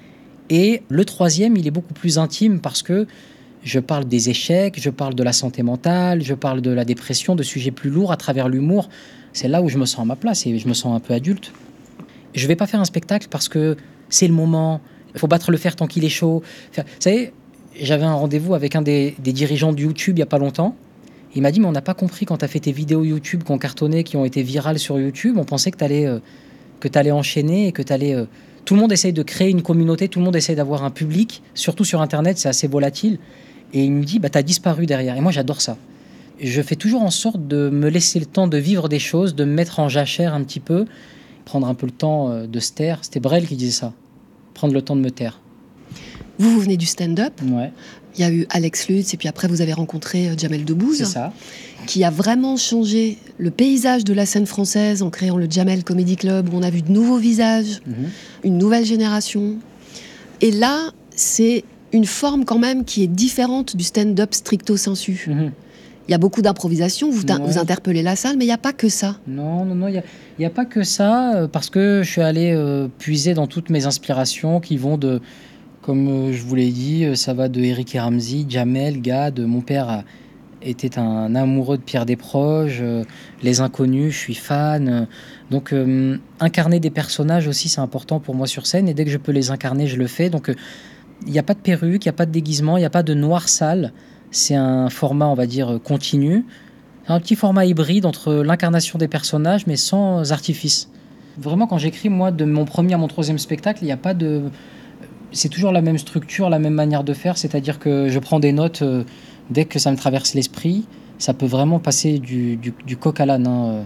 Et le troisième, il est beaucoup plus intime parce que je parle des échecs, je parle de la santé mentale, je parle de la dépression, de sujets plus lourds à travers l'humour. C'est là où je me sens à ma place et je me sens un peu adulte. Je ne vais pas faire un spectacle parce que c'est le moment, il faut battre le fer tant qu'il est chaud. Vous savez, j'avais un rendez-vous avec un des dirigeants de YouTube il n'y a pas longtemps. Il m'a dit, mais on n'a pas compris quand tu as fait tes vidéos YouTube qui ont cartonné, qui ont été virales sur YouTube. On pensait que tu allais enchaîner et que tu allais... Tout le monde essaye de créer une communauté, tout le monde essaye d'avoir un public, surtout sur Internet, c'est assez volatile. Et il me dit, tu as disparu derrière. Et moi, j'adore ça. Je fais toujours en sorte de me laisser le temps de vivre des choses, de me mettre en jachère un petit peu, prendre un peu le temps de se taire. C'était Brel qui disait ça, prendre le temps de me taire. Vous venez du stand-up. Ouais. Il y a eu Alex Lutz et puis après vous avez rencontré Jamel Debbouze. C'est ça. Qui a vraiment changé le paysage de la scène française en créant le Jamel Comedy Club où on a vu de nouveaux visages, une nouvelle génération. Et là, c'est une forme quand même qui est différente du stand-up stricto sensu. Il y a beaucoup d'improvisation, vous interpellez la salle, mais il n'y a pas que ça. Non, il n'y a pas que ça, parce que je suis allé puiser dans toutes mes inspirations qui vont de... Comme je vous l'ai dit, ça va de Eric et Ramsey, Jamel, Gad. Mon père était un amoureux de Pierre Desproges, Les Inconnus, je suis fan. Donc incarner des personnages aussi, c'est important pour moi sur scène. Et dès que je peux les incarner, je le fais. Donc il n'y a pas de perruque, il n'y a pas de déguisement, il n'y a pas de noir sale. C'est un format, on va dire, continu. Un petit format hybride entre l'incarnation des personnages, mais sans artifice. Vraiment, quand j'écris, moi, de mon premier à mon troisième spectacle, il n'y a pas de... C'est toujours la même structure, la même manière de faire, c'est-à-dire que je prends des notes dès que ça me traverse l'esprit. Ça peut vraiment passer du coq à l'âne.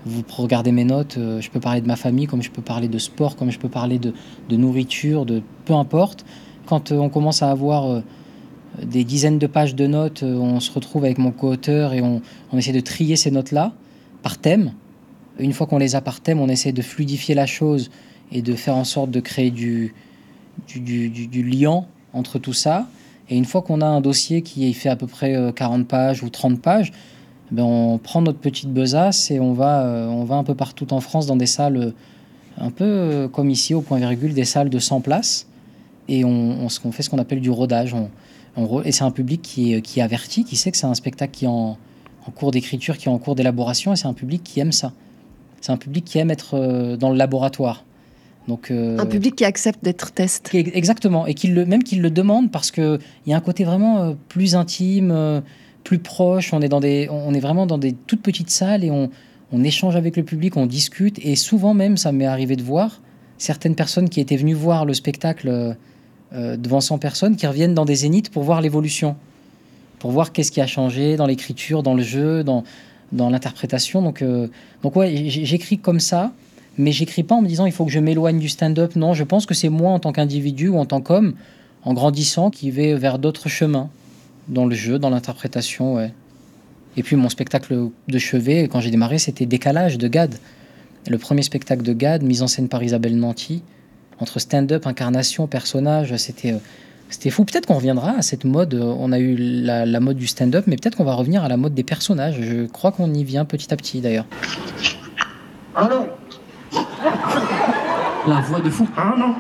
Vous regardez mes notes, je peux parler de ma famille, comme je peux parler de sport, comme je peux parler de nourriture, de peu importe. Quand on commence à avoir des dizaines de pages de notes, on se retrouve avec mon co-auteur et on essaie de trier ces notes-là par thème. Une fois qu'on les a par thème, on essaie de fluidifier la chose et de faire en sorte de créer du lien entre tout ça. Et une fois qu'on a un dossier qui fait à peu près 40 pages ou 30 pages, on prend notre petite besace et on va un peu partout en France dans des salles un peu comme ici au Point Virgule, des salles de 100 places. Et on fait ce qu'on appelle du rodage. Et c'est un public qui est averti, qui sait que c'est un spectacle qui est en cours d'écriture, qui est en cours d'élaboration, et c'est un public qui aime ça. C'est un public qui aime être dans le laboratoire. Donc, un public qui accepte d'être test. Exactement, et même qu'il le demande, parce qu'il y a un côté vraiment plus intime, plus proche. On est vraiment dans des toutes petites salles et on échange avec le public, on discute. Et souvent même, ça m'est arrivé de voir certaines personnes qui étaient venues voir le spectacle devant 100 personnes, qui reviennent dans des zéniths pour voir l'évolution, pour voir qu'est-ce qui a changé dans l'écriture, dans le jeu, dans l'interprétation. Donc ouais, j'écris comme ça, mais j'écris pas en me disant il faut que je m'éloigne du stand-up. Non, je pense que c'est moi en tant qu'individu ou en tant qu'homme, en grandissant, qui vais vers d'autres chemins, dans le jeu, dans l'interprétation, ouais. Et puis mon spectacle de chevet, quand j'ai démarré, c'était Décalage de Gad. Le premier spectacle de Gad, mise en scène par Isabelle Nanty, entre stand-up, incarnation, personnage, c'était fou. Peut-être qu'on reviendra à cette mode. On a eu la mode du stand-up, mais peut-être qu'on va revenir à la mode des personnages. Je crois qu'on y vient petit à petit, d'ailleurs. Allô. La voix de fou. Ah non.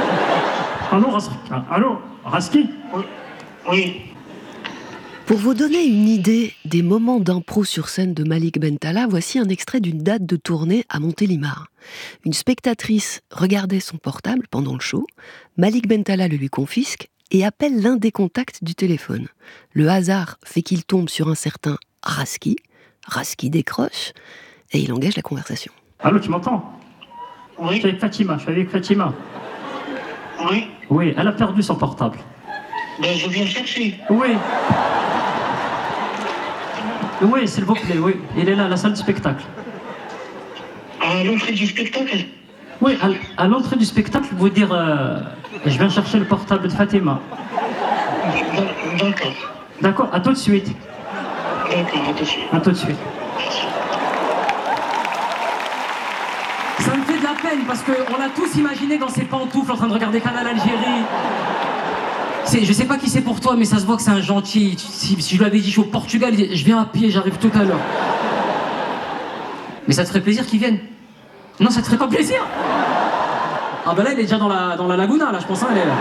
Allô, Raski. Oui. Pour vous donner une idée des moments d'impro sur scène de Malik Bentala, voici un extrait d'une date de tournée à Montélimar. Une spectatrice regardait son portable pendant le show, Malik Bentala le lui confisque et appelle l'un des contacts du téléphone. Le hasard fait qu'il tombe sur un certain Raski. Raski décroche et il engage la conversation. Allô, tu m'entends? Oui. Je suis avec Fatima. Oui. Oui, elle a perdu son portable. Ben, je viens chercher. Oui. Oui, s'il vous plaît, oui. Il est là, à la salle de spectacle. À l'entrée du spectacle? Oui, à l'entrée du spectacle, vous dire je viens chercher le portable de Fatima. D'accord. D'accord, à tout de suite. D'accord, à tout de suite. À tout de suite. Ça me fait de la peine parce qu'on l'a tous imaginé dans ses pantoufles en train de regarder Canal Algérie. Je sais pas qui c'est pour toi, mais ça se voit que c'est un gentil. Si je lui avais dit je suis au Portugal, je viens à pied, j'arrive tout à l'heure. Mais ça te ferait plaisir qu'il vienne? Non, ça te ferait pas plaisir? Ah bah là, il est déjà dans la laguna, là, je pense, hein, elle est là.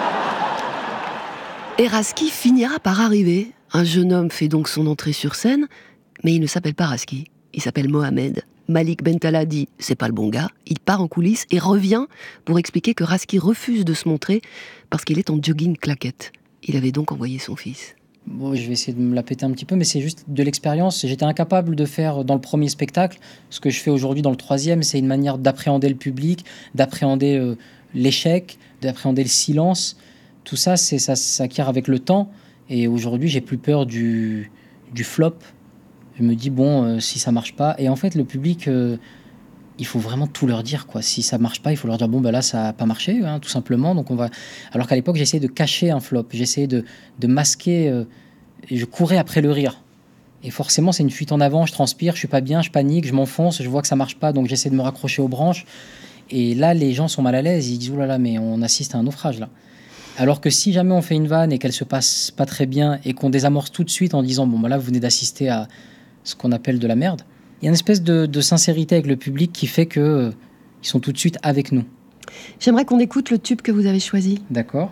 Et Raski finira par arriver. Un jeune homme fait donc son entrée sur scène, mais il ne s'appelle pas Raski, il s'appelle Mohamed. Malik Bentala dit « c'est pas le bon gars », il part en coulisses et revient pour expliquer que Raski refuse de se montrer parce qu'il est en jogging claquette. Il avait donc envoyé son fils. Bon, je vais essayer de me la péter un petit peu, mais c'est juste de l'expérience. J'étais incapable de faire dans le premier spectacle ce que je fais aujourd'hui dans le troisième. C'est une manière d'appréhender le public, d'appréhender l'échec, d'appréhender le silence. Tout ça, ça s'acquiert avec le temps. Et aujourd'hui, j'ai plus peur du flop. Je me dis, bon, si ça marche pas... Et en fait, le public, il faut vraiment tout leur dire, quoi. Si ça marche pas, il faut leur dire, bon, ben là, ça n'a pas marché, hein, tout simplement. Donc on va... Alors qu'à l'époque, j'essayais de cacher un flop. J'essayais de masquer... je courais après le rire. Et forcément, c'est une fuite en avant. Je transpire, je suis pas bien, je panique, je m'enfonce, je vois que ça marche pas, donc j'essaie de me raccrocher aux branches. Et là, les gens sont mal à l'aise. Ils disent, oh là là, mais on assiste à un naufrage, là. Alors que si jamais on fait une vanne et qu'elle se passe pas très bien et qu'on désamorce tout de suite en disant, bon, ben là, vous venez d'assister à ce qu'on appelle de la merde, il y a une espèce de sincérité avec le public qui fait qu'ils sont tout de suite avec nous. J'aimerais qu'on écoute le tube que vous avez choisi. D'accord.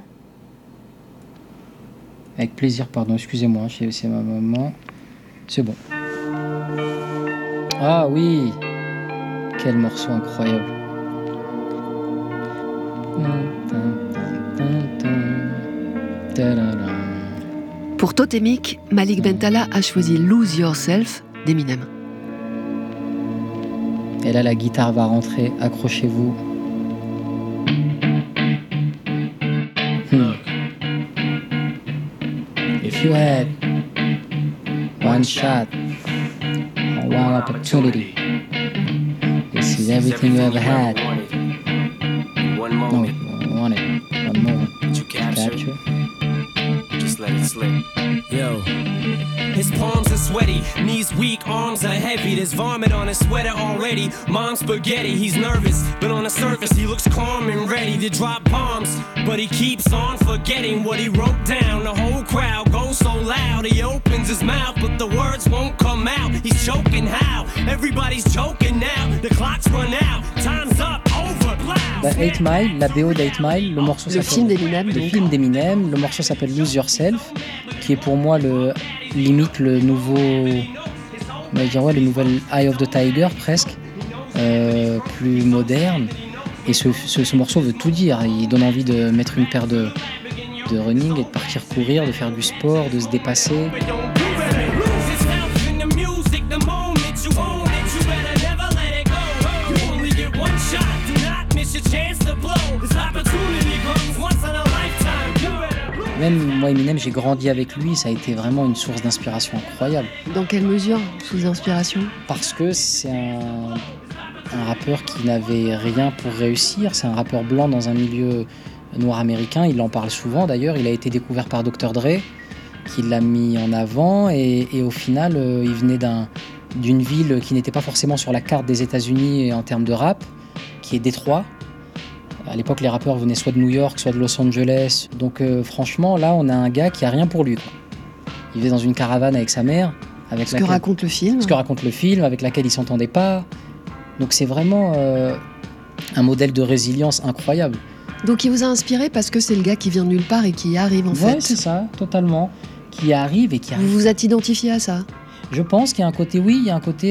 Avec plaisir, pardon, excusez-moi, c'est ma maman. C'est bon. Ah oui, quel morceau incroyable. Pour Totémique, Malik Bentala a choisi Lose Yourself d'Eminem. Et là, la guitare va rentrer, accrochez-vous. If you had one shot, or one opportunity She's everything you ever had. One moment. No, one moment. Did you capture? Just let it slip. Yo. His palms are sweaty, knees weak, arms are heavy. There's vomit on his sweater already. Mom's spaghetti, he's nervous, but on the surface he looks calm and ready to drop bombs. But he keeps on forgetting what he wrote down. The whole crowd goes so loud, he opens his mouth, but the words won't come out. He's choking how? Everybody's joking now. The clock's run out, time's up, over, loud. 8 Mile, la BO d'8 Mile, le morceau Le film d'Eminem. Le film d'Eminem, le morceau s'appelle Lose Yourself, qui est pour moi limite le nouveau, on va dire le nouvel Eye of the Tiger presque, plus moderne. Et ce morceau veut tout dire. Il donne envie de mettre une paire de running et de partir courir, de faire du sport, de se dépasser. Même moi, Eminem, j'ai grandi avec lui, ça a été vraiment une source d'inspiration incroyable. Dans quelle mesure, sous inspiration ? Parce que c'est un rappeur qui n'avait rien pour réussir, c'est un rappeur blanc dans un milieu noir américain, il en parle souvent d'ailleurs, il a été découvert par Dr. Dre, qui l'a mis en avant, et au final, il venait d'une ville qui n'était pas forcément sur la carte des États-Unis en termes de rap, qui est Détroit. À l'époque, les rappeurs venaient soit de New York, soit de Los Angeles. Donc franchement, là, on a un gars qui a rien pour lui, quoi. Il vivait dans une caravane avec sa mère. Ce que raconte le film. Ce que raconte le film, avec laquelle il s'entendait pas. Donc c'est vraiment un modèle de résilience incroyable. Donc il vous a inspiré parce que c'est le gars qui vient de nulle part et qui y arrive en fait. Ouais, c'est ça, totalement. Qui arrive. Vous vous êtes identifié à ça ? Je pense qu'il y a un côté, oui,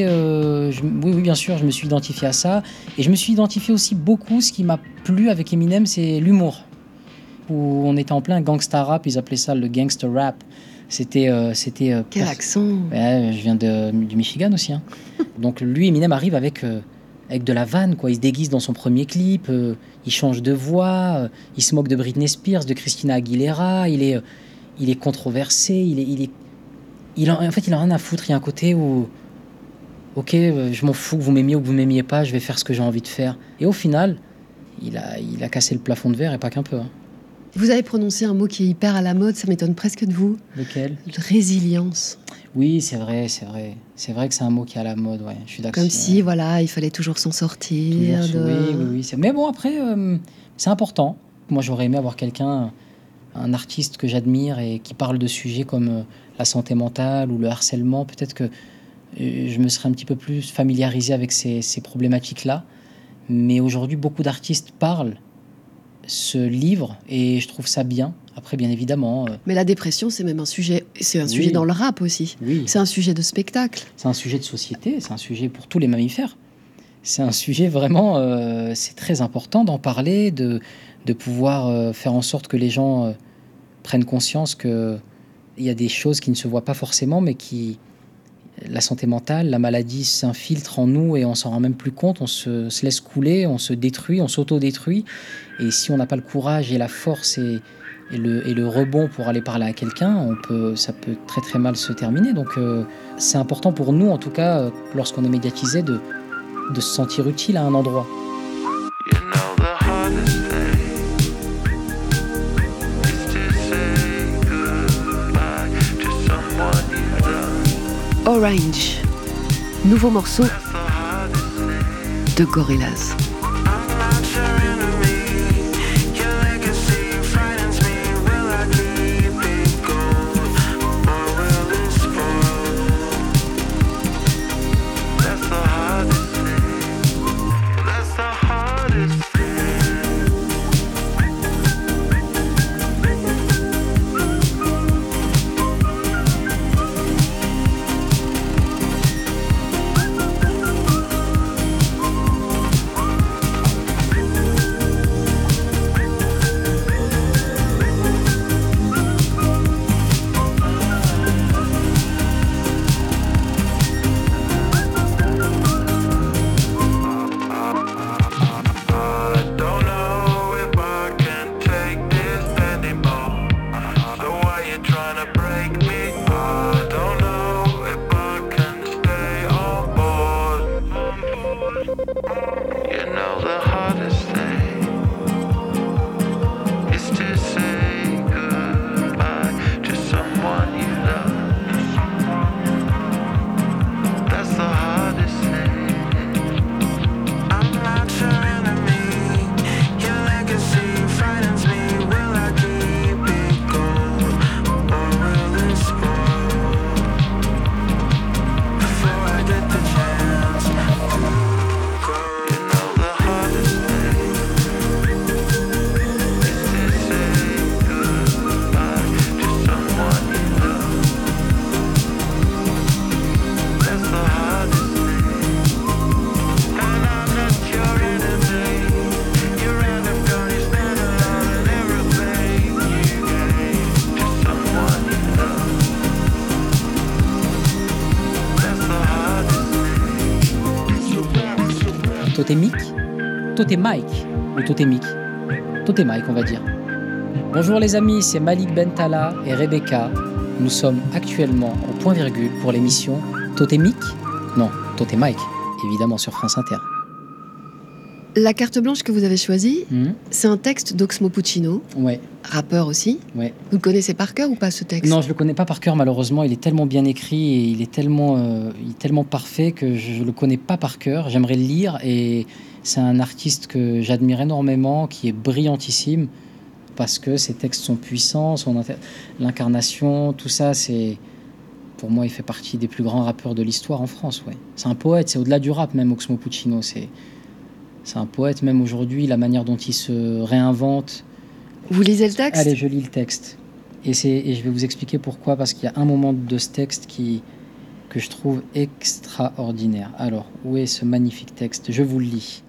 oui, bien sûr, je me suis identifié à ça. Et je me suis identifié aussi beaucoup, ce qui m'a plu avec Eminem, c'est l'humour. Où on était en plein gangsta rap, ils appelaient ça le gangster rap. C'était Quel accent ? Ouais, je viens du Michigan aussi. Hein. Donc lui, Eminem arrive avec de la vanne, quoi. Il se déguise dans son premier clip, il change de voix, il se moque de Britney Spears, de Christina Aguilera, il est controversé, en fait, il a rien à foutre. Il y a un côté où, ok, je m'en fous que vous m'aimiez ou que vous m'aimiez pas, je vais faire ce que j'ai envie de faire. Et au final, il a cassé le plafond de verre et pas qu'un peu. Hein. Vous avez prononcé un mot qui est hyper à la mode, ça m'étonne presque de vous. Lequel ? Résilience. Oui, c'est vrai. C'est vrai que c'est un mot qui est à la mode, ouais. Je suis d'accord. Comme si, voilà, il fallait toujours s'en sortir. Oui. Mais bon, après, c'est important. Moi, j'aurais aimé avoir quelqu'un, un artiste que j'admire et qui parle de sujets comme la santé mentale ou le harcèlement. Peut-être que je me serais un petit peu plus familiarisé avec ces problématiques-là. Mais aujourd'hui, beaucoup d'artistes parlent, se livrent, et je trouve ça bien. Après, bien évidemment... Mais la dépression, c'est même un sujet, sujet dans le rap aussi. Oui. C'est un sujet de spectacle. C'est un sujet de société, c'est un sujet pour tous les mammifères. C'est un sujet vraiment... c'est très important d'en parler, de pouvoir faire en sorte que les gens prennent conscience qu'il y a des choses qui ne se voient pas forcément, mais qui... La santé mentale, la maladie s'infiltre en nous et on s'en rend même plus compte, on se laisse couler, on se détruit, on s'auto-détruit. Et si on n'a pas le courage et la force et le rebond pour aller parler à quelqu'un, ça peut très très mal se terminer. Donc c'est important pour nous, en tout cas, lorsqu'on est médiatisé, de se sentir utile à un endroit. Orange, nouveau morceau de Gorillaz. totémique, totémique ou totémique. Totémique, on va dire. Bonjour les amis, c'est Malik Bentala et Rebecca. Nous sommes actuellement au point virgule pour l'émission Totémique. Non, Totémique, évidemment sur France Inter. La carte blanche que vous avez choisie, c'est un texte d'Oxmo Puccino, rappeur aussi. Ouais. Vous le connaissez par cœur ou pas ce texte ? Non, je le connais pas par cœur malheureusement. Il est tellement bien écrit et il est tellement parfait que je le connais pas par cœur. J'aimerais le lire et c'est un artiste que j'admire énormément, qui est brillantissime parce que ses textes sont puissants, l'incarnation, tout ça, c'est... Pour moi, il fait partie des plus grands rappeurs de l'histoire en France. Ouais. C'est un poète, c'est au-delà du rap même, Oxmo Puccino. C'est un poète, même aujourd'hui, la manière dont il se réinvente. Vous lisez le texte ? Allez, je lis le texte. Et je vais vous expliquer pourquoi, parce qu'il y a un moment de ce texte que je trouve extraordinaire. Alors, où est ce magnifique texte ? Je vous le lis.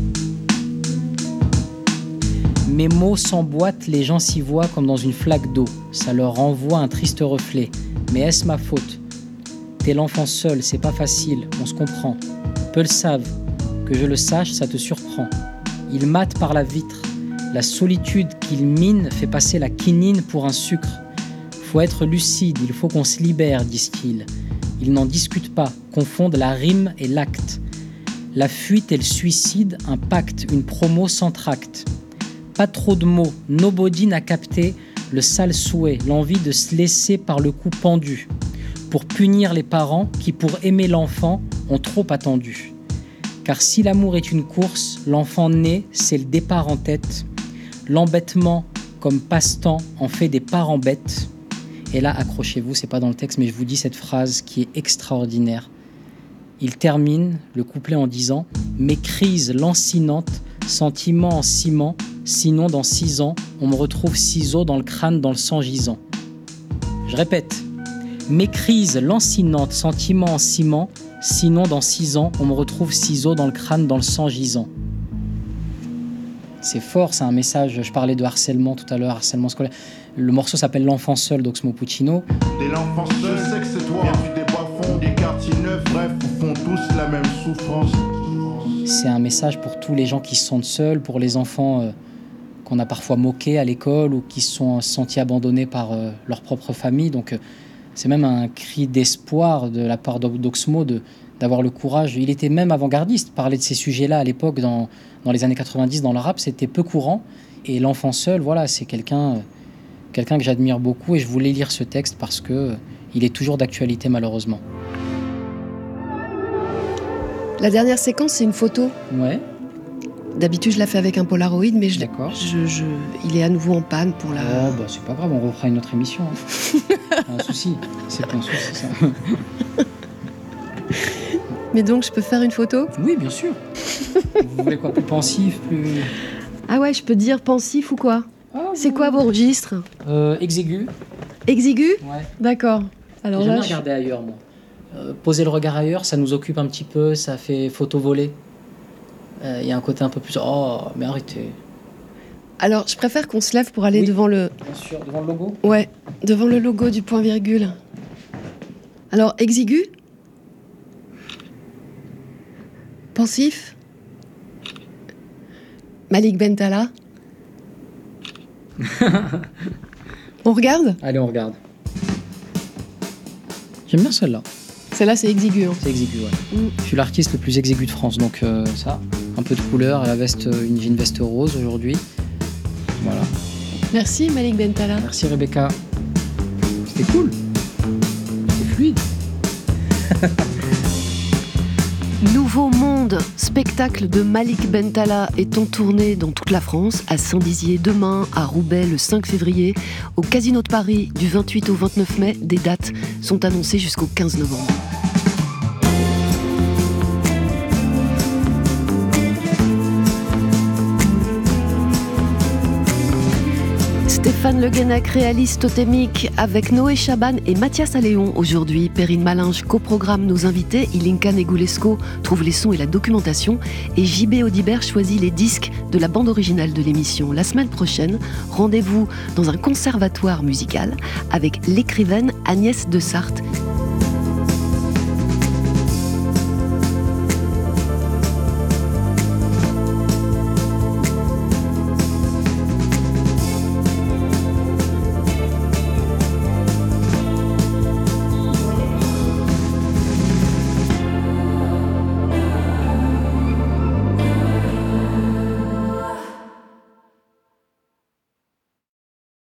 Mes mots s'emboîtent, les gens s'y voient comme dans une flaque d'eau. Ça leur renvoie un triste reflet. Mais est-ce ma faute ? T'es l'enfant seul, c'est pas facile, on se comprend. Peu le savent. Que je le sache, ça te surprend. Il mate par la vitre. La solitude qu'il mine fait passer la quinine pour un sucre. Faut être lucide, il faut qu'on se libère, disent-ils. Ils n'en discutent pas, confondent la rime et l'acte. La fuite et le suicide, un pacte, une promo sans tract. Pas trop de mots, nobody n'a capté le sale souhait, l'envie de se laisser par le cou pendu. Pour punir les parents qui, pour aimer l'enfant, ont trop attendu. Car si l'amour est une course, l'enfant né, c'est le départ en tête. L'embêtement, comme passe-temps, en fait des parents bêtes. Et là, accrochez-vous, c'est pas dans le texte, mais je vous dis cette phrase qui est extraordinaire. Il termine le couplet en disant « Mes crises lancinantes, sentiments en ciment, sinon dans 6 ans, on me retrouve ciseaux dans le crâne, dans le sang gisant. » Je répète. « Mes crises lancinantes, sentiments en ciment, sinon, dans 6 ans, on me retrouve ciseaux dans le crâne, dans le sang gisant. » C'est fort, c'est un message. Je parlais de harcèlement tout à l'heure, harcèlement scolaire. Le morceau s'appelle L'enfant seul d'Oxmo Puccino. Dès l'enfant seul, je sais que c'est toi. Viens des bois fonds, des quartiers neufs, bref, font tous la même souffrance. C'est un message pour tous les gens qui se sentent seuls, pour les enfants qu'on a parfois moqués à l'école ou qui se sont sentis abandonnés par leur propre famille. Donc, c'est même un cri d'espoir de la part d'Oxmo d'avoir le courage. Il était même avant-gardiste. Parler de ces sujets-là à l'époque, dans les années 90, dans le rap, c'était peu courant. Et l'enfant seul, voilà, c'est quelqu'un que j'admire beaucoup. Et je voulais lire ce texte parce qu'il est toujours d'actualité, malheureusement. La dernière séquence, c'est une photo. Ouais. D'habitude, je la fais avec un Polaroid, mais il est à nouveau en panne pour la... Oh, bah, c'est pas grave, on refera une autre émission. Pas un souci. C'est pas un souci, ça. Mais donc, je peux faire une photo ? Oui, bien sûr. Vous voulez quoi, plus pensif, plus... Ah ouais, je peux dire pensif ou quoi ? C'est quoi vos registres ? Exigu. Exigu ? Ouais. D'accord. Alors j'ai là, jamais regardé ailleurs, moi. Poser le regard ailleurs, ça nous occupe un petit peu, ça fait photo volée. Il y a un côté un peu plus... Oh, mais arrêtez. Alors, je préfère qu'on se lève pour aller devant le... Bien sûr, devant le logo ? Ouais, devant le logo du point virgule. Alors, exigu ? Pensif ? Malik Bentala ? On regarde ? Allez, on regarde. J'aime bien celle-là. Celle-là, c'est exigu. Hein. C'est exigu, ouais. Je suis l'artiste le plus exigu de France, donc ça, un peu de couleur, la veste, j'ai une veste rose aujourd'hui. Voilà. Merci Malik Bentala. Merci Rebecca. C'était cool. C'était fluide. Nouveau Monde, spectacle de Malik Bentala est en tournée dans toute la France, à Saint-Dizier demain, à Roubaix le 5 février, au Casino de Paris du 28 au 29 mai. Des dates sont annoncées jusqu'au 15 novembre. Stéphane Le Guenec réalise Totémique avec Noé Chaban et Mathias Alléon. Aujourd'hui, Perrine Malinge coprogramme nos invités, Ilinka Negulesco trouve les sons et la documentation et JB Audibert choisit les disques de la bande originale de l'émission. La semaine prochaine, rendez-vous dans un conservatoire musical avec l'écrivaine Agnès de Sarthe.